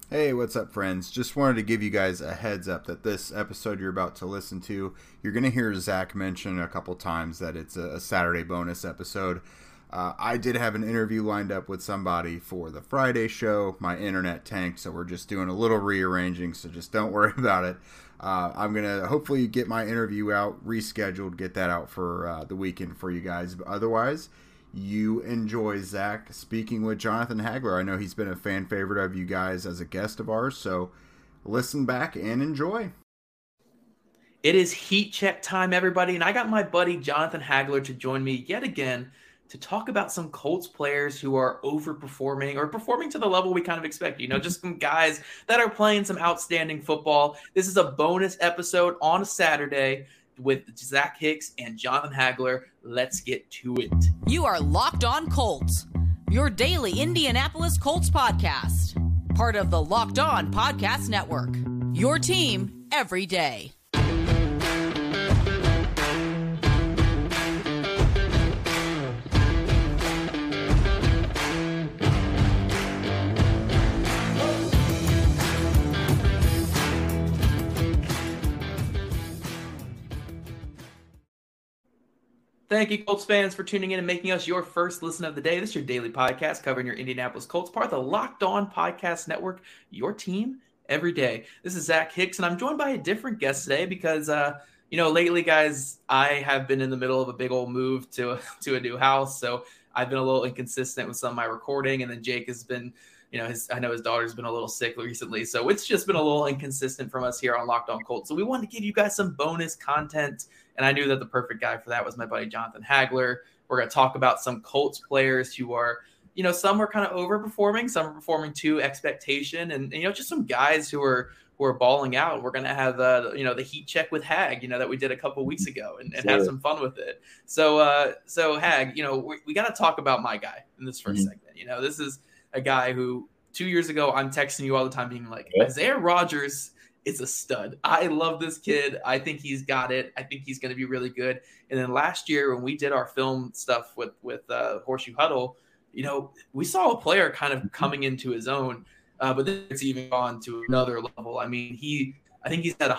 Hey, what's up, friends? Just wanted to give you guys a heads up that this episode you're about to listen to, you're going to hear Zach mention a couple times that it's a Saturday bonus episode. I did have an interview lined up with somebody for the Friday show. My internet tanked, so we're just doing a little rearranging, so just don't worry about it. I'm going to hopefully get my interview out, rescheduled, get that out for the weekend for you guys. But otherwise, you enjoy Zach speaking with Jonathan Hagler. I know he's been a fan favorite of you guys as a guest of ours, so listen back and enjoy. It is heat check time, everybody, and I got my buddy Jonathan Hagler to join me yet again to talk about some Colts players who are overperforming or performing to the level we kind of expect. Just some guys that are playing some outstanding football. This is a bonus episode on a Saturday with Zach Hicks and Jonathan Hagler. Let's get to it. You are Locked On Colts, your daily Indianapolis Colts podcast. Part of the Locked On Podcast Network, your team every day. Thank you, Colts fans, for tuning in and making us your first listen of the day. This is your daily podcast covering your Indianapolis Colts, part of the Locked On Podcast Network, your team every day. This is Zach Hicks, and I'm joined by a different guest today because, lately, guys, I have been in the middle of a big old move to a new house, so I've been a little inconsistent with some of my recording, and then Jake has been, I know his daughter's been a little sick recently, so it's just been a little inconsistent from us here on Locked On Colts. So we wanted to give you guys some bonus content, and I knew that the perfect guy for that was my buddy Jonathan Hagler. We're going to talk about some Colts players who are, some are kind of overperforming, some are performing to expectation, and just some guys who are balling out. We're going to have the heat check with Hag, that we did a couple weeks ago, and have some fun with it. So Hag, we got to talk about my guy in this first segment. This is a guy who 2 years ago, I'm texting you all the time being like, Isaiah Rodgers is a stud. I love this kid. I think he's got it. I think he's going to be really good. And then last year when we did our film stuff with Horseshoe Huddle, we saw a player kind of coming into his own, but then it's even gone to another level. I mean, I think he's had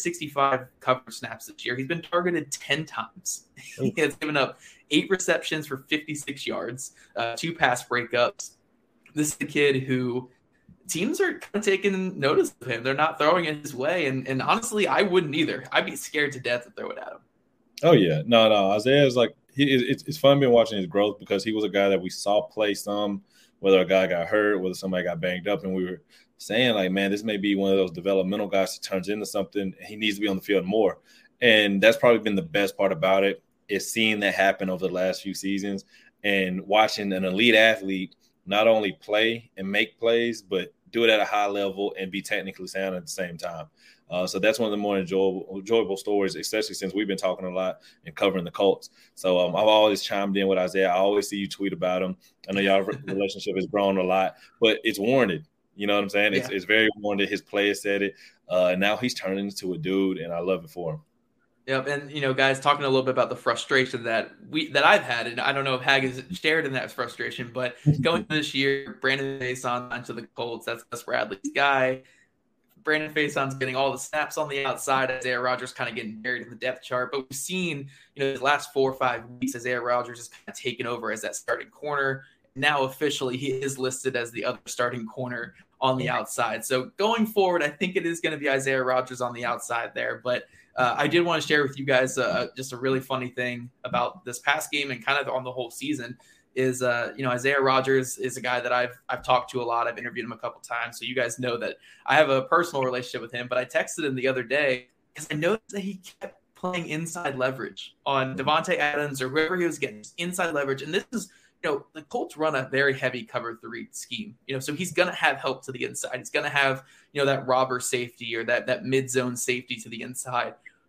165 coverage snaps this year. He's been targeted 10 times. He has given up 8 receptions for 56 yards, 2 pass breakups. This is a kid who teams are kind of taking notice of him. They're not throwing it his way. And honestly, I wouldn't either. I'd be scared to death to throw it at him. Oh, yeah. No. Isaiah is it's fun being watching his growth because he was a guy that we saw play some, whether a guy got hurt, whether somebody got banged up. And we were saying, like, man, this may be one of those developmental guys that turns into something. He needs to be on the field more. And that's probably been the best part about it, is seeing that happen over the last few seasons and watching an elite athlete not only play and make plays, but do it at a high level and be technically sound at the same time. So that's one of the more enjoyable stories, especially since we've been talking a lot and covering the Colts. So I've always chimed in with Isaiah. I always see you tweet about him. I know y'all relationship has grown a lot, but it's warranted. You know what I'm saying? Yeah. It's very warranted. His players said it. Now he's turning into a dude, and I love it for him. Yep, and guys, talking a little bit about the frustration that I've had, and I don't know if Hag has shared in that frustration, but going this year, Brandon Facyson onto the Colts, that's Gus Bradley's guy. Brandon Facyon's getting all the snaps on the outside. Isaiah Rodgers kind of getting buried in the depth chart, but we've seen, the last 4 or 5 weeks, Isaiah Rodgers has kind of taken over as that starting corner. Now officially, he is listed as the other starting corner on the outside. So going forward, I think it is going to be Isaiah Rodgers on the outside there, but I did want to share with you guys just a really funny thing about this past game and kind of on the whole season is, Isaiah Rodgers is a guy that I've talked to a lot. I've interviewed him a couple times. So you guys know that I have a personal relationship with him, but I texted him the other day because I noticed that he kept playing inside leverage on Davante Adams or whoever he was getting, inside leverage. And this is, the Colts run a very heavy cover 3 scheme, so he's going to have help to the inside. He's going to have, that robber safety or that mid-zone safety to the inside.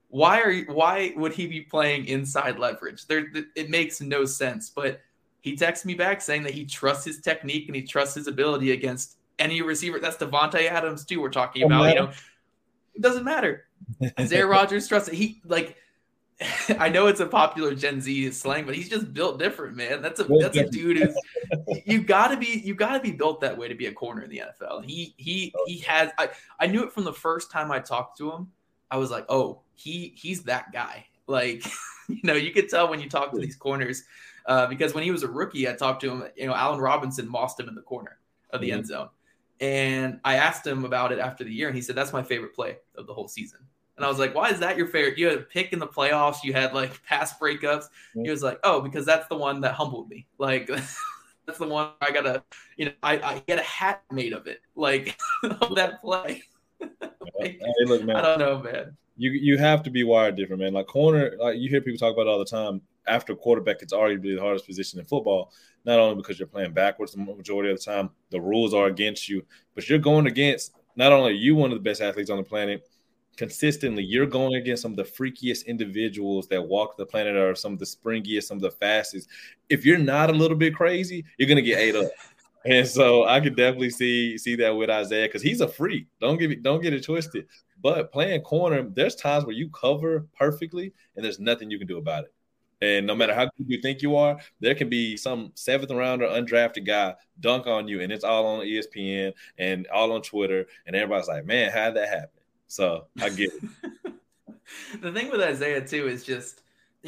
Why would he be playing inside leverage? It makes no sense, but he texted me back saying that he trusts his technique and he trusts his ability against any receiver. That's Davante Adams too. We're talking about, it doesn't matter. Isaiah Rodgers trusts it. I know it's a popular Gen Z slang, but he's just built different, man. That's a dude who's you gotta be built that way to be a corner in the NFL. He has I knew it from the first time I talked to him. I was like, oh, he's that guy. Like, you could tell when you talk to these corners, because when he was a rookie, I talked to him. Allen Robinson mossed him in the corner of the end zone, and I asked him about it after the year, and he said that's my favorite play of the whole season. And I was like, why is that your favorite? You had a pick in the playoffs. You had like pass breakups. He was like, oh, because that's the one that humbled me. Like, that's the one I got I get a hat made of it. Like, of that play. Like, hey, look, man, I don't know, man. You have to be wired different, man. Like corner, like you hear people talk about it all the time. After quarterback, it's arguably the hardest position in football, not only because you're playing backwards the majority of the time, the rules are against you, but you're going against not only you, one of the best athletes on the planet, consistently, you're going against some of the freakiest individuals that walk the planet, or some of the springiest, some of the fastest. If you're not a little bit crazy, you're going to get ate up. And so I could definitely see that with Isaiah, because he's a freak. Don't get it twisted. But playing corner, there's times where you cover perfectly and there's nothing you can do about it. And no matter how good you think you are, there can be some 7th rounder undrafted guy dunk on you, and it's all on ESPN and all on Twitter, and everybody's like, man, how'd that happen? So I get it. The thing with Isaiah too is just,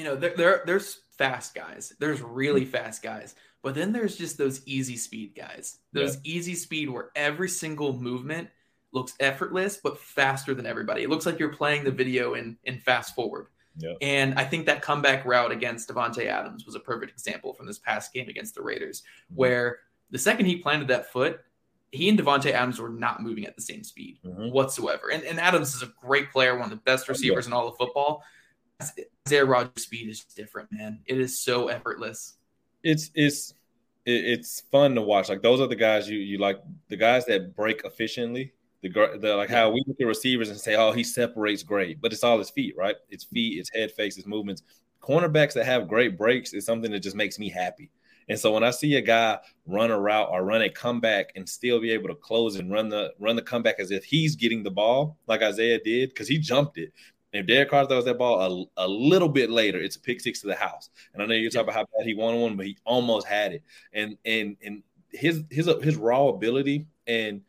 there's fast guys. There's really fast guys. But then there's just those easy speed guys. Those easy speed where every single movement looks effortless, but faster than everybody. It looks like you're playing the video in fast forward. Yeah. And I think that comeback route against Davante Adams was a perfect example from this past game against the Raiders, where the second he planted that foot, he and Davante Adams were not moving at the same speed whatsoever. And Adams is a great player, one of the best receivers in all of football. Isaiah Rodgers' speed is like, man, it is so effortless. It's fun to watch. Like, those are the guys you like, the guys that break efficiently. The like how we look at receivers and say, oh, he separates great, but it's all his feet, right? It's feet, it's head fakes, it's movements. Cornerbacks that have great breaks is something that just makes me happy. And so when I see a guy run a route or run a comeback and still be able to close and run the comeback as if he's getting the ball, like Isaiah did, because he jumped it. And if Derek Carr throws that ball a little bit later, it's a pick six to the house. And I know you're talking about how bad he won one, but he almost had it. And his raw ability, and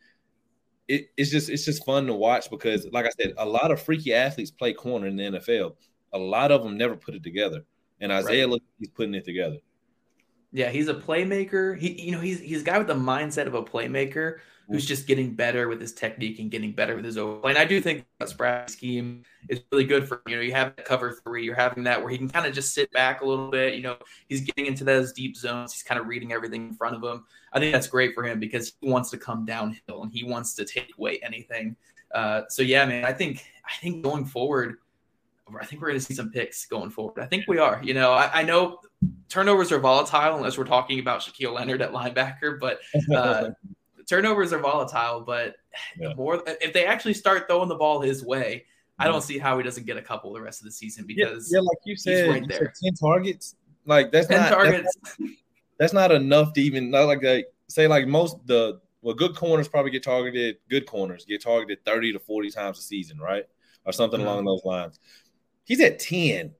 it's just fun to watch, because, like I said, a lot of freaky athletes play corner in the NFL. A lot of them never put it together, and Isaiah looks like he's putting it together. Yeah, he's a playmaker. He's a guy with the mindset of a playmaker who's just getting better with his technique and getting better with his overplay. And I do think that Spratt's scheme is really good for him. You have that cover three. You're having that where he can kind of just sit back a little bit. He's getting into those deep zones. He's kind of reading everything in front of him. I think that's great for him because he wants to come downhill and he wants to take away anything. So yeah, man, I think going forward, I think we're going to see some picks going forward. I think we are. I know turnovers are volatile unless we're talking about Shaquille Leonard at linebacker, but turnovers are volatile. But more if they actually start throwing the ball his way, I don't see how he doesn't get a couple the rest of the season, because like you said, he's right there. 10 targets. Like that's 10 targets. That's not enough to even say like good corners probably get targeted. Good corners get targeted 30 to 40 times a season, right? Or something along those lines. He's at 10.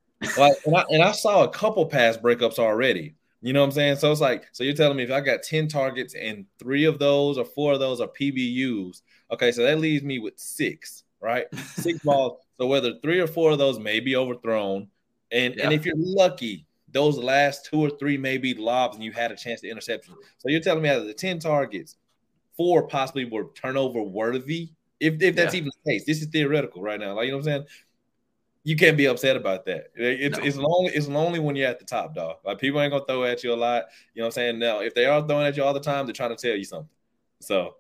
And I saw a couple pass breakups already. You know what I'm saying? So it's like, so you're telling me if I got 10 targets and 3 of those or 4 of those are PBUs, okay, so that leaves me with 6, right? 6 balls. So whether 3 or 4 of those may be overthrown, and if you're lucky, those last 2 or 3 may be lobs and you had a chance to intercept them. So you're telling me out of the 10 targets, 4 possibly were turnover worthy. If that's even the case, this is theoretical right now. Like, you know what I'm saying? You can't be upset about that. It's lonely when you're at the top, dog. Like, people ain't gonna throw at you a lot. You know what I'm saying? No, if they are throwing at you all the time, they're trying to tell you something. So,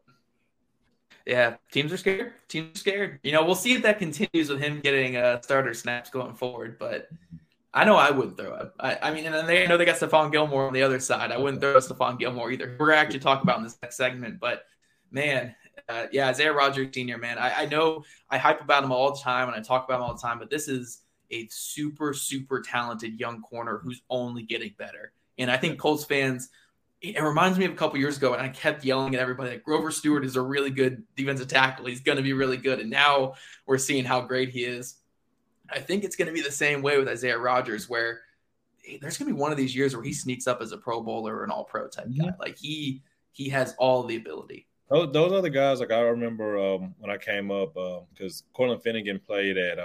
yeah, teams are scared. We'll see if that continues with him getting starter snaps going forward. But I know I wouldn't throw it. I mean, and then I know they got Stephon Gilmore on the other side. I wouldn't throw Stephon Gilmore either. We're actually talking about in this next segment, but man. Isaiah Rodgers Sr., man. I know I hype about him all the time and I talk about him all the time, but this is a super, super talented young corner who's only getting better. And I think Colts fans, it reminds me of a couple years ago, and I kept yelling at everybody that Grover Stewart is a really good defensive tackle. He's going to be really good. And now we're seeing how great he is. I think it's going to be the same way with Isaiah Rodgers, where there's going to be one of these years where he sneaks up as a Pro Bowler or an All-Pro type guy. Like he has all the ability. Those are the guys. Like I remember when I came up, because Cortland Finnegan played at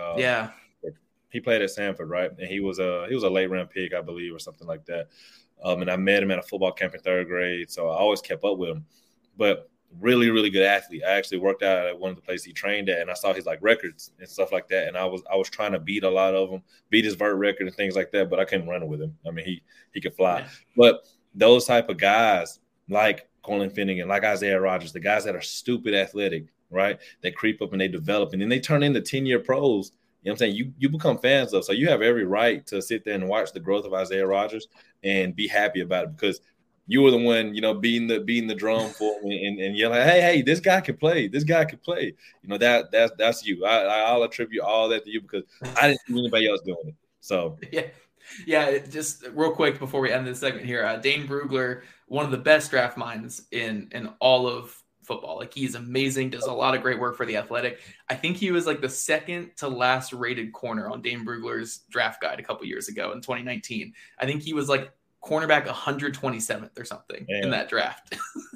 he played at Sanford, right? And he was a late round pick, I believe, or something like that. And I met him at a football camp in 3rd grade, so I always kept up with him. But really, really good athlete. I actually worked out at one of the places he trained at, and I saw his like records and stuff like that. And I was trying to beat a lot of them, beat his vert record and things like that, but I couldn't run with him. I mean, he could fly. Yeah. But those type of guys like Cortland Finnegan, like Isaiah Rodgers, the guys that are stupid athletic, right? They creep up and they develop, and then they turn into 10-year pros. You know what I'm saying? You become fans of. So you have every right to sit there and watch the growth of Isaiah Rodgers and be happy about it, because you were the one, beating the drum for him and yelling, hey, this guy can play. This guy can play. That's you. I'll attribute all that to you, because I didn't see anybody else doing it. So yeah. Just real quick before we end this segment here, Dane Brugler, one of the best draft minds in all of football. Like, he's amazing, does a lot of great work for The Athletic. I think he was like the second to last rated corner on Dane Brugler's draft guide a couple years ago in 2019. I think he was like cornerback 127th or something in that draft.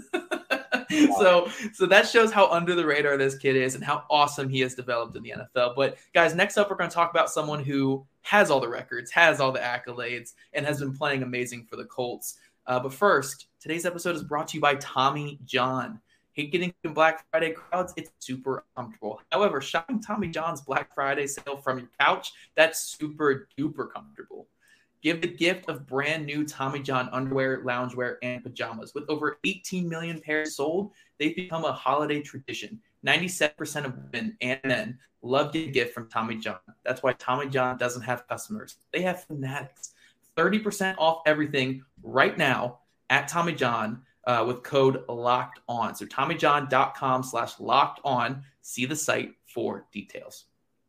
So that shows how under the radar this kid is and how awesome he has developed in the NFL. But guys, next up, we're going to talk about someone who has all the records, has all the accolades, and has been playing amazing for the Colts. But first, today's episode is brought to you by Tommy John. Hate getting in Black Friday crowds, it's super comfortable. However, shopping Tommy John's Black Friday sale from your couch, that's super duper comfortable. Give the gift of brand new Tommy John underwear, loungewear, and pajamas. With over 18 million pairs sold, they've become a holiday tradition. 97% of women and men love to get a gift from Tommy John. That's why Tommy John doesn't have customers. They have fanatics. 30% off everything right now at Tommy John with code LOCKED ON. So TommyJohn.com/locked on. See the site for details.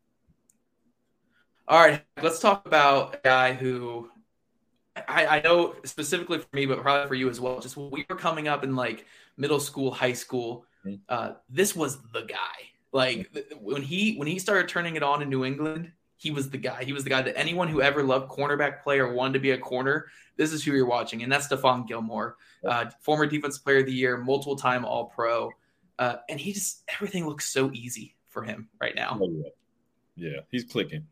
All right, let's talk about a guy who I know specifically for me, but probably for you as well. Just when we were coming up in like middle school, high school, this was the guy. Like when he started turning it on in New England, he was the guy. He was the guy that anyone who ever loved cornerback play or wanted to be a corner, this is who you're watching, and that's Stephon Gilmore, former Defensive Player of the Year, multiple-time All-Pro, and everything looks so easy for him right now. Oh, yeah, he's clicking.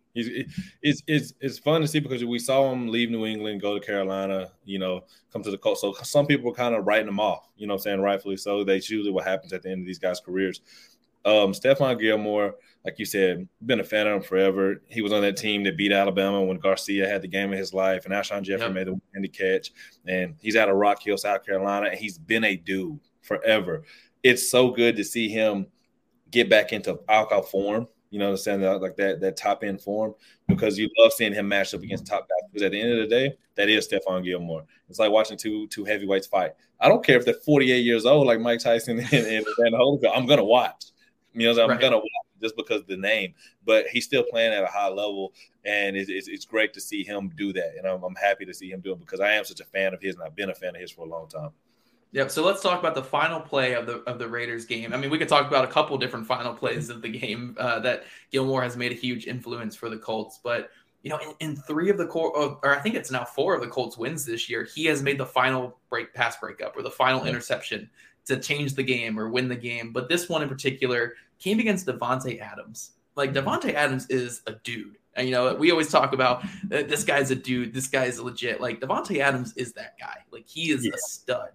It's fun to see, because we saw him leave New England, go to Carolina, come to the Colts. So some people were kind of writing him off, you know what I'm saying, rightfully so. That's usually what happens at the end of these guys' careers. Stephon Gilmore, like you said, been a fan of him forever. He was on that team that beat Alabama when Garcia had the game of his life, and Alshon Jeffrey made the winning catch. And he's out of Rock Hill, South Carolina, and he's been a dude forever. It's so good to see him get back into alcohol form. You know what I'm saying? Like that top end form, because you love seeing him match up against top guys. Because at the end of the day, that is Stephon Gilmore. It's like watching two heavyweights fight. I don't care if they're 48 years old, like Mike Tyson and Holyfield. I'm gonna watch. I'm gonna watch just because of the name. But he's still playing at a high level, and it's great to see him do that. And I'm happy to see him do it, because I am such a fan of his, and I've been a fan of his for a long time. Yep. So let's talk about the final play of the Raiders game. I mean, we could talk about a couple different final plays of the game that Gilmore has made a huge influence for the Colts. But, in 3 of the or I think it's now 4 of the Colts wins this year, he has made the final pass breakup or the final interception to change the game or win the game. But this one in particular came against Davante Adams. Like, Davante Adams is a dude. And, we always talk about this guy's a dude. This guy's legit. Like, Davante Adams is that guy. Like, he is a stud.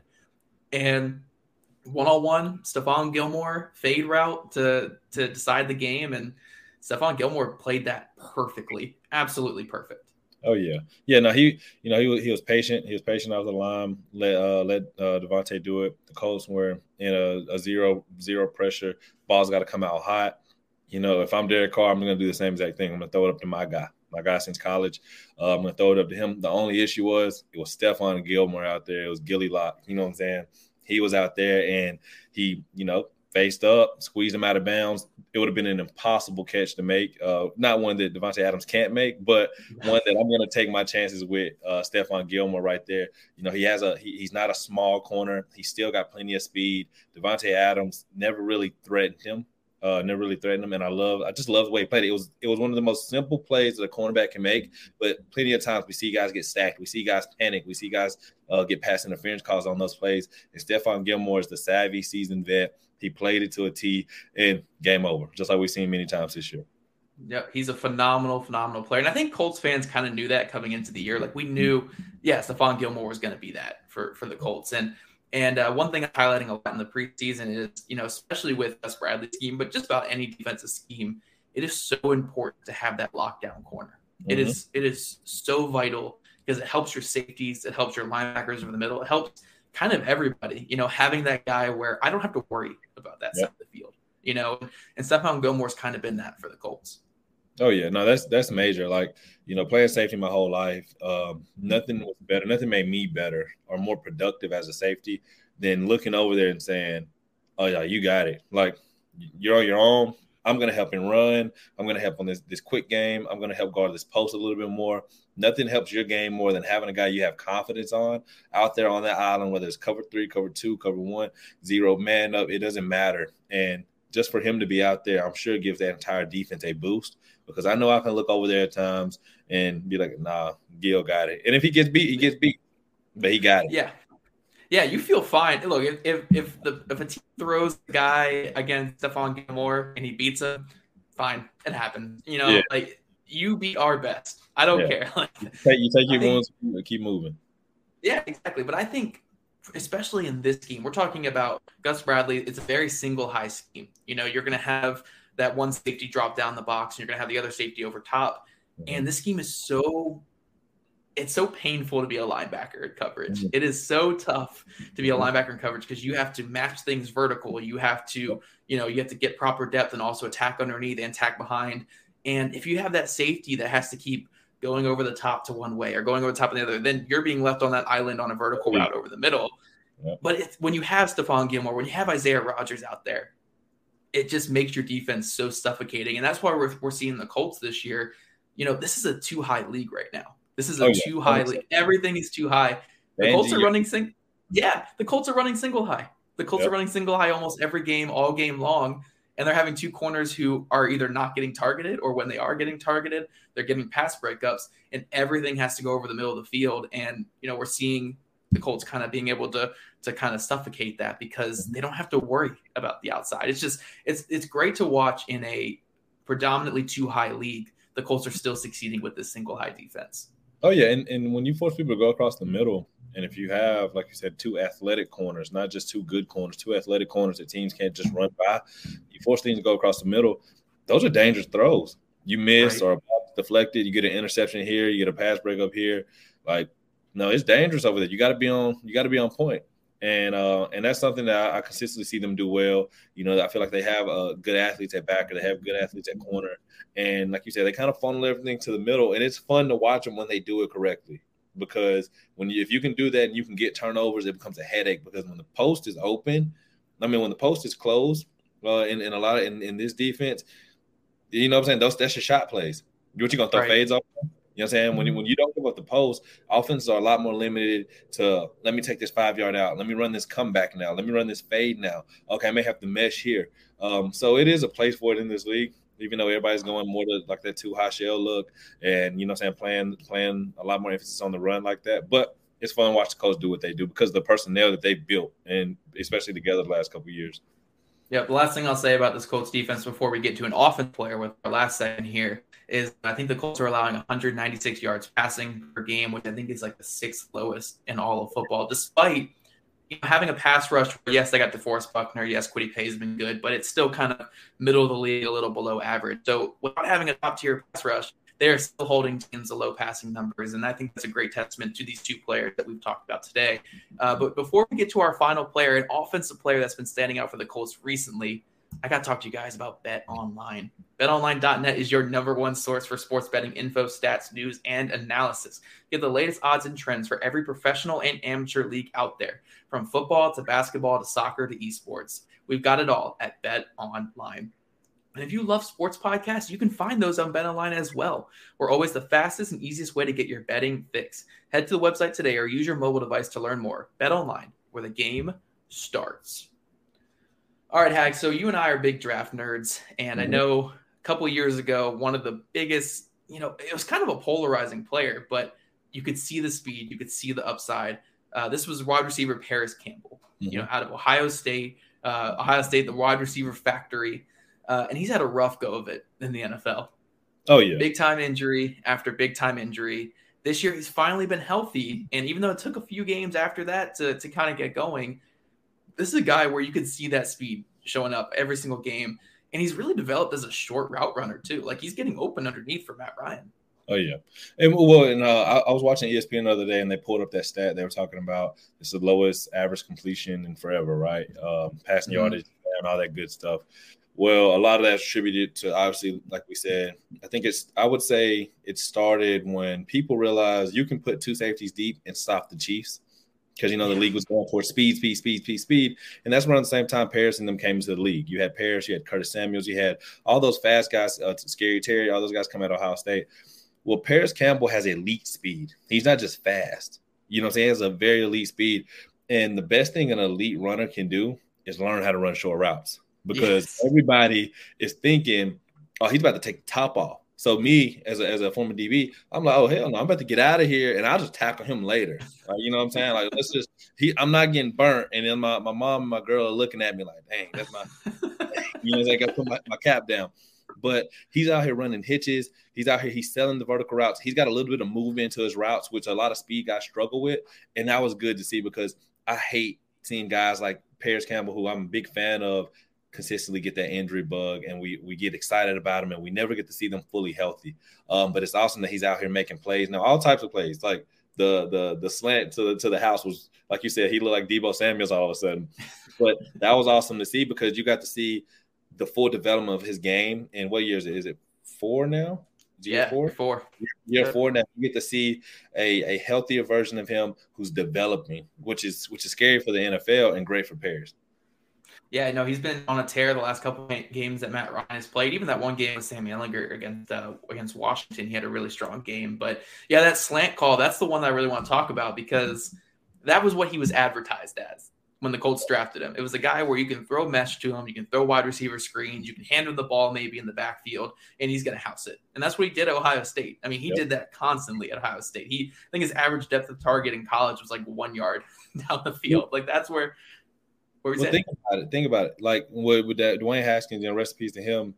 And one-on-one, Stephon Gilmore fade route to decide the game, and Stephon Gilmore played that perfectly, absolutely perfect. Oh yeah. No, he was patient. He was patient out of the line. Let Davante do it. The Colts were in a zero pressure. Ball's got to come out hot. If I'm Derek Carr, I'm going to do the same exact thing. I'm going to throw it up to my guy since college. I'm going to throw it up to him. The only issue was it was Stephon Gilmore out there. It was Gilly Lock. You know what I'm saying? He was out there, and he, faced up, squeezed him out of bounds. It would have been an impossible catch to make. Not one that Davante Adams can't make, but one that I'm going to take my chances with Stephon Gilmore right there. He's not a small corner. He's still got plenty of speed. Davante Adams never really threatened him. never really threatened him. And I just love the way he played. It was one of the most simple plays that a cornerback can make. But plenty of times we see guys get stacked. We see guys panic. We see guys get pass interference calls on those plays. And Stephon Gilmore is the savvy, seasoned vet. He played it to a T, and game over, just like we've seen many times this year. Yep, he's a phenomenal player. And I think Colts fans kind of knew that coming into the year. Like, we knew, Stephon Gilmore was going to be that for the Colts. And one thing I'm highlighting a lot in the preseason is, especially with Gus Bradley's scheme, but just about any defensive scheme, it is so important to have that lockdown corner. Mm-hmm. It is so vital because it helps your safeties, it helps your linebackers over the middle, it helps kind of everybody, having that guy where I don't have to worry about that side of the field, and Stephon Gilmore's kind of been that for the Colts. Oh yeah, no, that's major. Like, playing safety my whole life, nothing was better. Nothing made me better or more productive as a safety than looking over there and saying, "Oh yeah, you got it. Like, you're on your own. I'm gonna help and run. I'm gonna help on this quick game. I'm gonna help guard this post a little bit more." Nothing helps your game more than having a guy you have confidence on out there on that island, whether it's cover 3, cover 2, cover 1, 0, man up. It doesn't matter. And just for him to be out there, I'm sure it gives that entire defense a boost, because I know I can look over there at times and be like, nah, Gil got it. And if he gets beat, he gets beat. But he got it. Yeah. Yeah, you feel fine. Look, if a team throws the guy against Stephon Gilmore and he beats him, fine. It happens. Like, you beat our best. I don't care. Like, you take your wounds, keep moving. Yeah, exactly. But I think, especially in this scheme, we're talking about Gus Bradley. It's a very single high scheme. You're going to have that one safety drop down the box, and you're going to have the other safety over top. Mm-hmm. And this scheme is so painful to be a linebacker in coverage. Mm-hmm. It is so tough to be a linebacker in coverage because you have to match things vertical. You have to, you have to get proper depth and also attack underneath and attack behind. And if you have that safety that has to keep going over the top to one way or going over the top of the other, then you're being left on that island on a vertical route over the middle. Yeah. But when you have Stephon Gilmore, when you have Isaiah Rodgers out there, it just makes your defense so suffocating. And that's why we're seeing the Colts this year. This is a too high league right now. This is a too high league. Everything is too high. The Colts are running the Colts are running single high. The Colts are running single high almost every game, all game long. And they're having two corners who are either not getting targeted, or when they are getting targeted, they're getting pass breakups, and everything has to go over the middle of the field. And, we're seeing the Colts kind of being able to kind of suffocate that because they don't have to worry about the outside. It's just, it's great to watch in a predominantly too high league. The Colts are still succeeding with this single high defense. Oh yeah. And when you force people to go across the middle, and if you have, like you said, two athletic corners, not just two good corners, two athletic corners that teams can't just run by, you force teams to go across the middle, those are dangerous throws. You miss or deflected, you get an interception here, you get a pass break up here. Like, no, it's dangerous over there. You got to be on point. And that's something that I consistently see them do well. I feel like they have good athletes at backer, they have good athletes at corner, and like you said, they kind of funnel everything to the middle, and it's fun to watch them when they do it correctly. Because if you can do that and you can get turnovers, it becomes a headache. Because when the post is open, when the post is closed, in this defense, what I'm saying? That's your shot plays. What you gonna throw fades off? You know what I'm saying? When you don't give up the post, offenses are a lot more limited to, let me take this 5-yard out. Let me run this comeback now. Let me run this fade now. Okay, I may have to mesh here. So it is a place for it in this league, even though everybody's going more to like that too high shell look and, playing a lot more emphasis on the run like that. But it's fun to watch the Colts do what they do because of the personnel that they've built, and especially together the last couple of years. Yeah, the last thing I'll say about this Colts defense before we get to an offense player with our last second here is I think the Colts are allowing 196 yards passing per game, which I think is like the 6th lowest in all of football, despite having a pass rush. Yes, they got DeForest Buckner. Yes, Kwity Paye has been good, but it's still kind of middle of the league, a little below average. So without having a top-tier pass rush, they are still holding teams to low passing numbers, and I think that's a great testament to these two players that we've talked about today. But before we get to our final player, an offensive player that's been standing out for the Colts recently, I got to talk to you guys about BetOnline. BetOnline.net is your number one source for sports betting info, stats, news, and analysis. Get the latest odds and trends for every professional and amateur league out there, from football to basketball to soccer to esports. We've got it all at BetOnline. And if you love sports podcasts, you can find those on BetOnline as well. We're always the fastest and easiest way to get your betting fix. Head to the website today or use your mobile device to learn more. BetOnline, where the game starts. All right, Hag. So you and I are big draft nerds, and I know a couple of years ago, one of the biggest, it was kind of a polarizing player, but you could see the speed, you could see the upside. This was wide receiver Paris Campbell, out of Ohio State. The wide receiver factory, and he's had a rough go of it in the NFL. Oh yeah, big time injury after big time injury. This year he's finally been healthy, and even though it took a few games after that to kind of get going, this is a guy where you could see that speed showing up every single game, and he's really developed as a short route runner too. Like he's getting open underneath for Matt Ryan. Oh yeah, and I was watching ESPN the other day, and they pulled up that stat. They were talking about it's the lowest average completion in forever, right? Passing yardage and all that good stuff. Well, a lot of that's attributed to, obviously, like we said, I would say it started when people realized you can put two safeties deep and stop the Chiefs because, the league was going for speed. And that's around the same time Paris and them came into the league. You had Paris, you had Curtis Samuels, you had all those fast guys, Scary Terry, all those guys come out of Ohio State. Well, Paris Campbell has elite speed. He's not just fast. He has a very elite speed. And the best thing an elite runner can do is learn how to run short routes. Because everybody is thinking, oh, he's about to take the top off. So me, as a former DB, I'm like, oh, hell no, I'm about to get out of here, and I'll just tackle him later. You know what I'm saying? Like, I'm not getting burnt. And then my mom and my girl are looking at me like, dang, that's my – I got to put my cap down. But he's out here running hitches. He's out here. He's selling the vertical routes. He's got a little bit of movement to his routes, which a lot of speed guys struggle with. And that was good to see because I hate seeing guys like Paris Campbell, who I'm a big fan of, consistently get that injury bug, and we get excited about him, and we never get to see them fully healthy. But it's awesome that he's out here making plays now, all types of plays. Like the slant to the house was, like you said, he looked like Deebo Samuels all of a sudden. But that was awesome to see because you got to see the full development of his game. And what year is it? Is it 4 now? Year four. Year 4 now. You get to see a healthier version of him who's developing, which is scary for the NFL and great for Paris. Yeah, no, he's been on a tear the last couple of games that Matt Ryan has played. Even that one game with Sam Ehlinger against Washington, he had a really strong game. But yeah, that slant call, that's the one that I really want to talk about because that was what he was advertised as when the Colts drafted him. It was a guy where you can throw mesh to him, you can throw wide receiver screens, you can hand him the ball maybe in the backfield, and he's going to house it. And that's what he did at Ohio State. I mean, he did that constantly at Ohio State. I think his average depth of target in college was like 1 yard down the field. Like that's where think about it. Like with that Dwayne Haskins, rest in peace to him.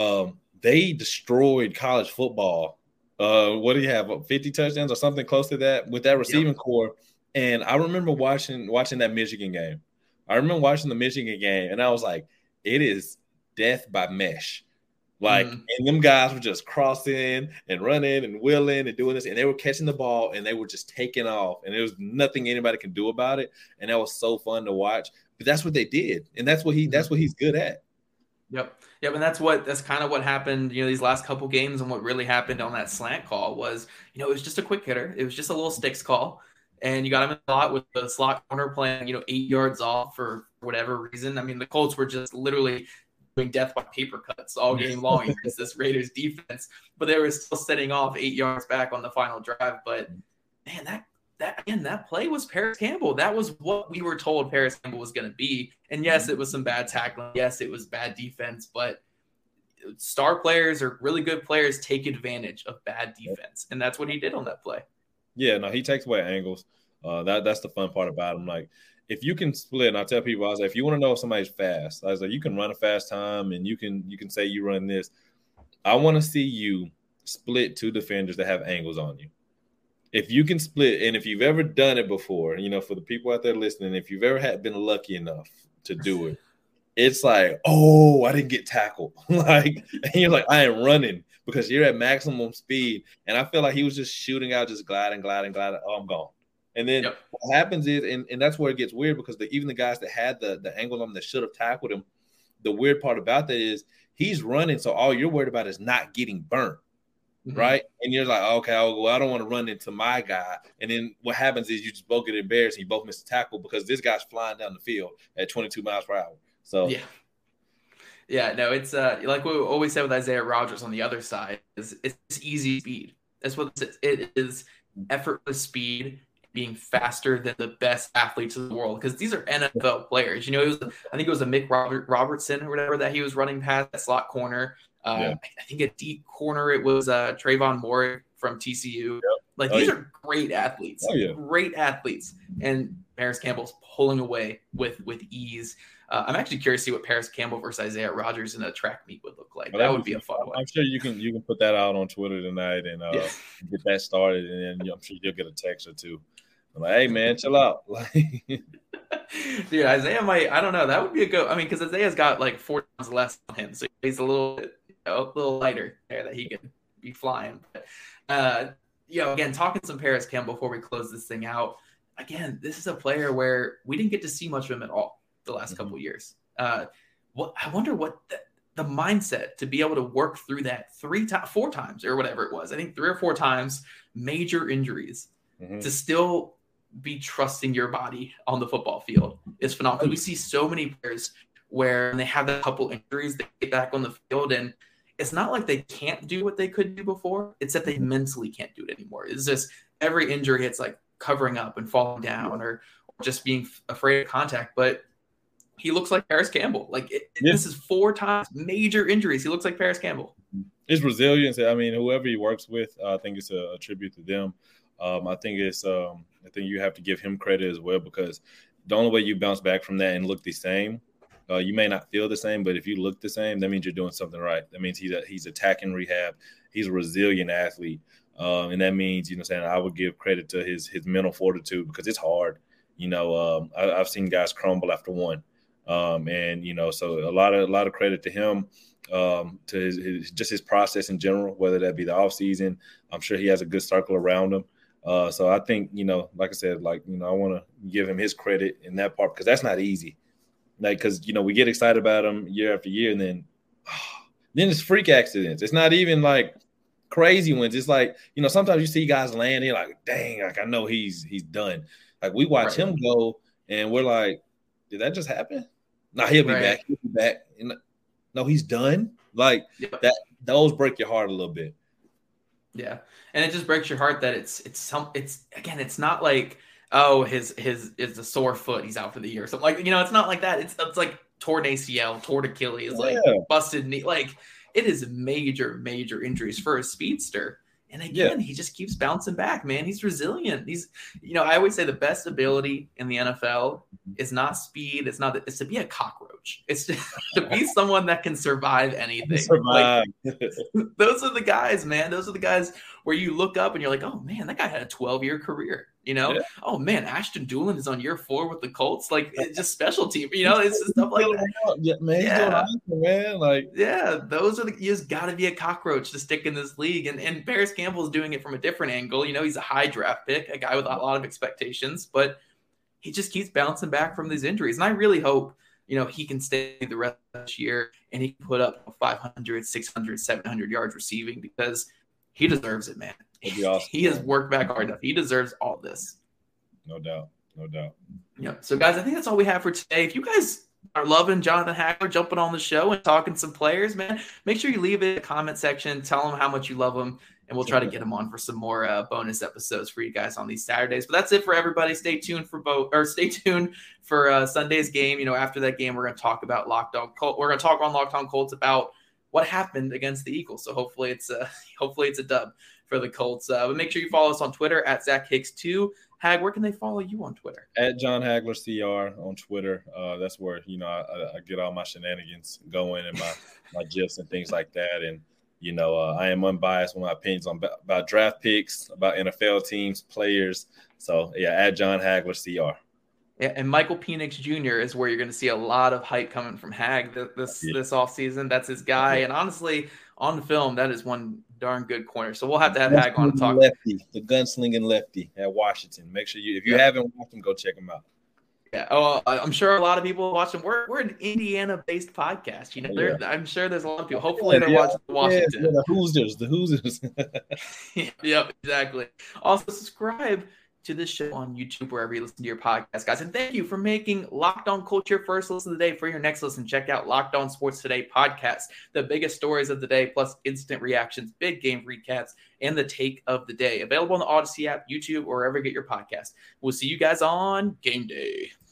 They destroyed college football. What do you have? 50 touchdowns or something close to that with that receiving core. And I remember watching that Michigan game. I remember watching the Michigan game, and I was like, it is death by mesh. Like, and them guys were just crossing and running and wheeling and doing this, and they were catching the ball, and they were just taking off, and there was nothing anybody can do about it, and that was so fun to watch. But that's what they did, and that's what he's good at. Yep, and that's kind of what happened, these last couple games, and what really happened on that slant call was, it was just a quick hitter. It was just a little sticks call, and you got him in the slot with the slot corner playing, 8 yards off for whatever reason. I mean, the Colts were just literally doing death by paper cuts all game long against this Raiders defense, but they were still setting off 8 yards back on the final drive. But man, that play was Paris Campbell. That was what we were told Paris Campbell was going to be. And yes, it was some bad tackling. Yes, it was bad defense, but star players or really good players take advantage of bad defense. And that's what he did on that play. Yeah, no, he takes away angles. That's the fun part about him. Like, if you can split, and I tell people, I was like, if you want to know if somebody's fast, I was like, you can run a fast time and you can say you run this. I want to see you split 2 defenders that have angles on you. If you can split, and if you've ever done it before, for the people out there listening, if you've ever been lucky enough to do it, it's like, oh, I didn't get tackled. And you're like, I am running because you're at maximum speed. And I feel like he was just shooting out, just gliding. Oh, I'm gone. And then what happens is, and that's where it gets weird because even the guys that had the angle on them that should have tackled him, the weird part about that is he's running, so all you're worried about is not getting burnt. Right? And you're like, okay, I don't want to run into my guy. And then what happens is you just both get embarrassed and you both miss the tackle because this guy's flying down the field at 22 miles per hour. So yeah, no, it's like we always said with Isaiah Rodgers on the other side, it's easy speed. That's what it is effortless speed. being faster than the best athletes in the world, because these are NFL players. You know, I think it was a Mick Robertson or whatever that he was running past that slot corner. I think a deep corner, it was Trayvon Moore from TCU. Yep. Like, these are great athletes, great athletes. And Paris Campbell's pulling away with ease. I'm actually curious to see what Paris Campbell versus Isaiah Rodgers in a track meet would look like. That would be a fun one. I'm sure you can put that out on Twitter tonight and get that started, and then I'm sure you'll get a text or two. I'm like, hey, man, chill out. Dude, Isaiah might – I don't know. That would be a go – I mean, because Isaiah's got like 4 pounds less on him, so he's a little lighter there that he could be flying. But, again, talking some Paris Campbell before we close this thing out. Again, this is a player where we didn't get to see much of him at all the last couple of years. I wonder what the mindset to be able to work through that 4 times or whatever it was. I think 3 or 4 times, major injuries, to still be trusting your body on the football field is phenomenal. We see so many players where when they have a couple injuries, they get back on the field, and it's not like they can't do what they could do before. It's that they mentally can't do it anymore. It's just every injury, it's like covering up and falling down or just being afraid of contact. But he looks like Paris Campbell. This is 4 times major injuries. He looks like Paris Campbell. His resilience. I mean, whoever he works with, I think it's a tribute to them. I think you have to give him credit as well, because the only way you bounce back from that and look the same, you may not feel the same, but if you look the same, that means you're doing something right. That means he's attacking rehab. He's a resilient athlete. And that means, I would give credit to his mental fortitude, because it's hard. I've seen guys crumble after one. So a lot of credit to him, to his process in general, whether that be the off season. I'm sure he has a good circle around him. So I think, like I said, I want to give him his credit in that part, because that's not easy. Because we get excited about him year after year, and then it's freak accidents. It's not even like crazy ones. It's like, sometimes you see guys land, you're like, dang, I know he's done. Like, we watch him go, and we're like, did that just happen? No, he'll be back. He'll be back. No, he's done. Like, that. Those break your heart a little bit. Yeah, and it just breaks your heart that it's not like, oh, his a sore foot, he's out for the year or something. It's not like that. It's like torn ACL, torn Achilles, busted knee. Like, it is major injuries for a speedster. And again, he just keeps bouncing back, man. He's resilient. I always say the best ability in the NFL is not speed. It's to be a cockroach. It's to be someone that can survive anything. Those are the guys, man. Those are the guys where you look up and you're like, oh man, that guy had a 12-year career. Oh man, Ashton Dulin is on year 4 with the Colts. Like, it's just special team. It's just stuff like that. Yeah, man. Those are you just got to be a cockroach to stick in this league. And Paris Campbell is doing it from a different angle. He's a high draft pick, a guy with a lot of expectations, but he just keeps bouncing back from these injuries. And I really hope, he can stay the rest of this year and he can put up 500, 600, 700 yards receiving, because he deserves it, man. Awesome. He has worked back hard enough. He deserves all this. No doubt. Yep. So, guys, I think that's all we have for today. If you guys are loving Jonathan Hagler jumping on the show and talking some players, man, make sure you leave it in the comment section. Tell him how much you love him, and we'll try to get him on for some more bonus episodes for you guys on these Saturdays. But that's it for everybody. Stay tuned for Sunday's game. After that game, we're going to talk about Locked On Colts. We're going to talk on Locked On Colts about what happened against the Eagles. So hopefully it's a dub for the Colts. But make sure you follow us on Twitter at ZachHicks2. Hag, where can they follow you on Twitter? At John Hagler CR on Twitter. That's where I get all my shenanigans going and my gifs and things like that. And I am unbiased with my opinions about draft picks, about NFL teams, players. So at John Hagler CR. Yeah, and Michael Penix Jr. is where you're going to see a lot of hype coming from Hag this offseason. That's his guy. And honestly, on the film, that is one darn good corner. So we'll have to have Hag on and talk. Lefty, the gunslinging lefty at Washington. Make sure if you haven't watched him, go check him out. Yeah. Oh, I'm sure a lot of people watch them. We're an Indiana-based podcast. I'm sure there's a lot of people. Hopefully they're watching Washington. The Hoosiers. Yep, exactly. Also, subscribe to this show on YouTube, wherever you listen to your podcast, guys. And thank you for making Locked On Colts your first listen of the day. For your next listen, check out Locked On Sports Today podcast, the biggest stories of the day, plus instant reactions, big game recaps, and the take of the day. Available on the Odyssey app, YouTube, or wherever you get your podcast. We'll see you guys on game day.